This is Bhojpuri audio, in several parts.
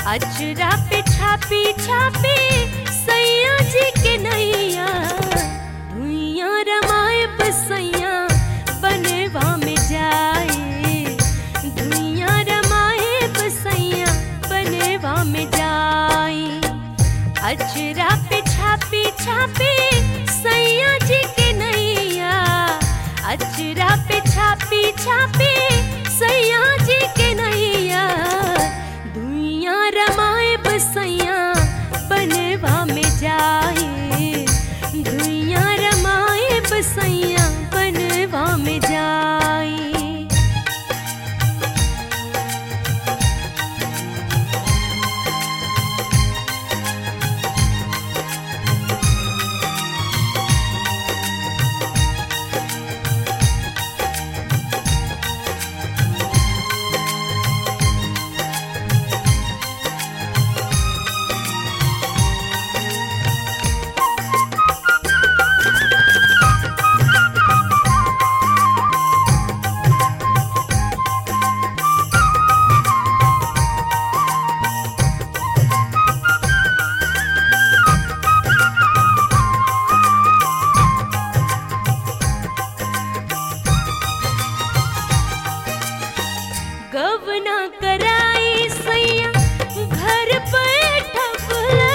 अचरा पे छापी छापी सैया जी के नैया धुइयां रमाए बसैया बनवा में जाए धुइयां रमाए बसैया बनवा में जाए अचरा पे छापी छापी सैया जी के नैया अचरा पे छापी छापी सैया जी के नैया धुइयां रमाए बसैया बनवा में जाए धुइयां रमाए बसैया बनवा में जाए। गवना कराई सैया घर बैठबले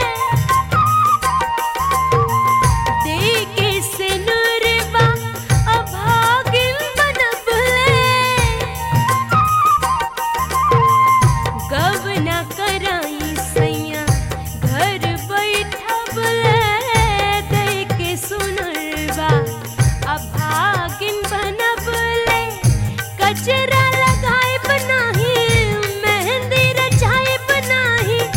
देके से नूरबा अभागिन बनबले गवना कराई सैया घर बैठबले देके सुनरबा अभागिन बनबले कचरा लगाए बनाही मेहंदी रचाए बनाही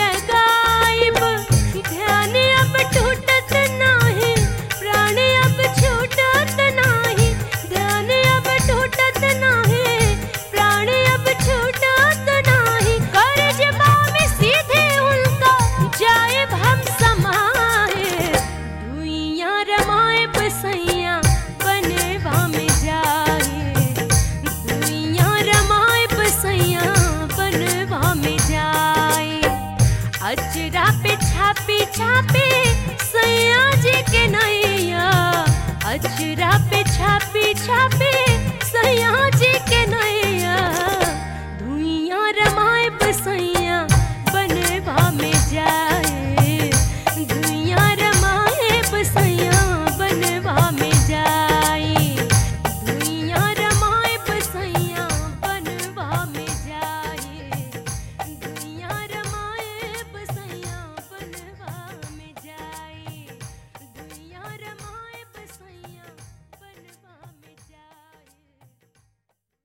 लगाइब ध्यान अब टूटत नाही प्राण अब छूटत नाही ध्यान अब टूटत नाही प्राण अब छूटत नाही कर्ज में सीधे उनका जाए हम समाए दुइया रमाए बसैया बनवा में जाए दुइया रमाए बसैया बनवा में जाए अचरा पे छापी छापे